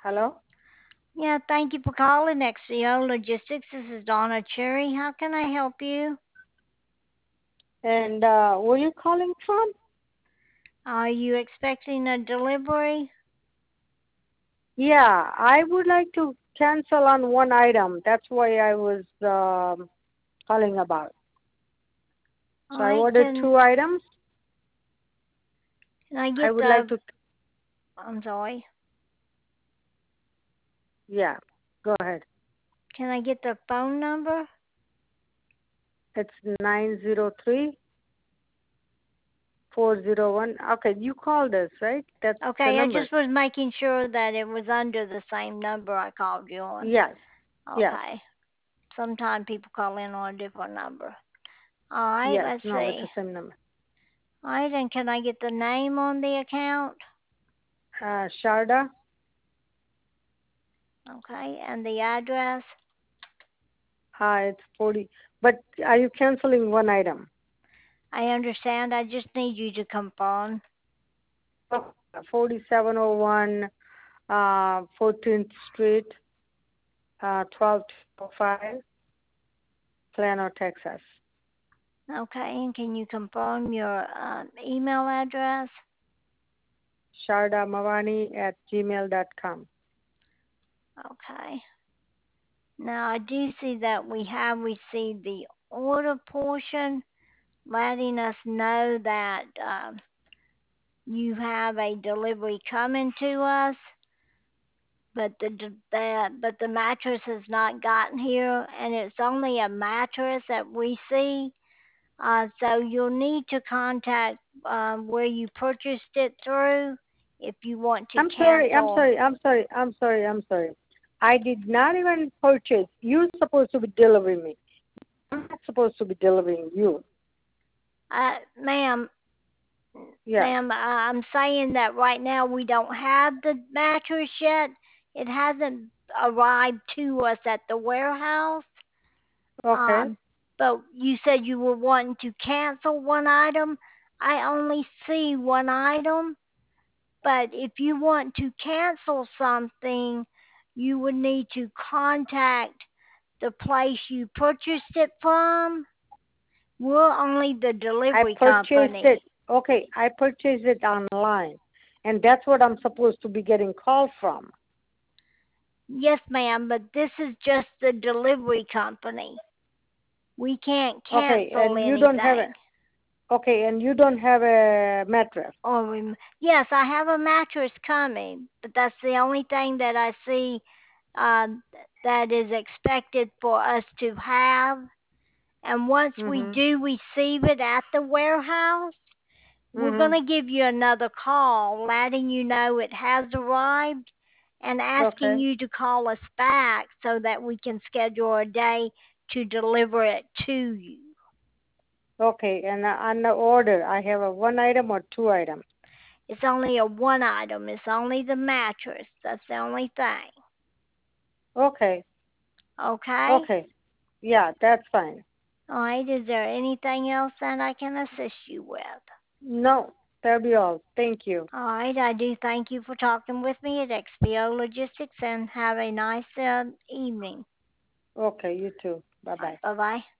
Hello? Yeah, thank you for calling XCO Logistics. This is Donna Cherry. How can I help you? And where you calling from? Are you expecting a delivery? Yeah, I would like to cancel on one item. That's why I was calling about. So I I ordered can. two items. Can I I get would like the? to, I'm sorry. yeah, go ahead. Can I get the phone number? It's 903-401. Okay, you called us, right? That's the Okay, I number. just was making sure that it was under the same number I called you on. Yes, yes, Okay. Sometimes people call in on a different number. All right, yes. let's No, it's see. the same number. All right, and can I get the name on the account? Sharda. Okay, and the address? Hi, it's 40. But are you canceling one item? I understand. I just need you to confirm. 4701 14th Street, 1205, Plano, Texas. Okay, and can you confirm your email address? shardamavani@gmail.com. Okay. Now I do see that we have received the order portion, letting us know that you have a delivery coming to us, but the mattress has not gotten here, and it's only a mattress that we see. So you'll need to contact where you purchased it through if you want to I'm sorry, I'm cancel. sorry, I'm sorry, I'm sorry, I'm sorry. I did not even purchase. You're supposed to be delivering me. I'm not supposed to be delivering you. Ma'am, Yeah. I'm saying that right now we don't have the mattress yet. It hasn't arrived to us at the warehouse. Okay. Um, but you said you were wanting to cancel one item. I only see one item. But if you want to cancel something, you would need to contact the place you purchased it from. We're only the I delivery purchased company. it. Okay, I purchased it online. And that's what I'm supposed to be getting called from. Yes, ma'am, but this is just the delivery company. We can't Okay, cancel and you don't have a anything. okay, and you don't have a mattress. Yes, I have a mattress coming, but that's the only thing that I see um, that is expected for us to have. And once we Mhm. do receive it at the warehouse, we're going Mhm. to give you another call letting you know it has arrived and asking Okay. you to call us back so that we can schedule a day to deliver it to you. Okay, and on the order, I have a one item or two items. It's only a one item. It's only the mattress. That's the only thing. Okay. Okay? Okay. Yeah, that's fine. All right. Is there anything else that I can assist you with? No, that'll be all. Thank you. All right. I do thank you for talking with me at XPO Logistics and have a nice evening. Okay, you too. Bye All right. bye. Bye bye.